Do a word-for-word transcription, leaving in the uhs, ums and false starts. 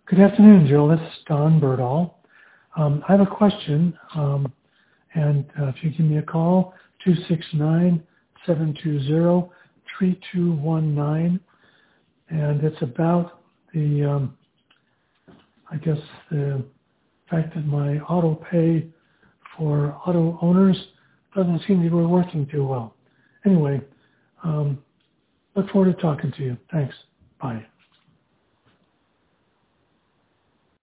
Good afternoon, Jill. This is Don Berdahl. Um, I have a question, um, and uh, if you give me a call, two six nine, seven two zero, three two one nine, and it's about the, um, I guess, the fact that my auto pay for auto owners doesn't seem to be working too well. Anyway, um, look forward to talking to you. Thanks. Bye.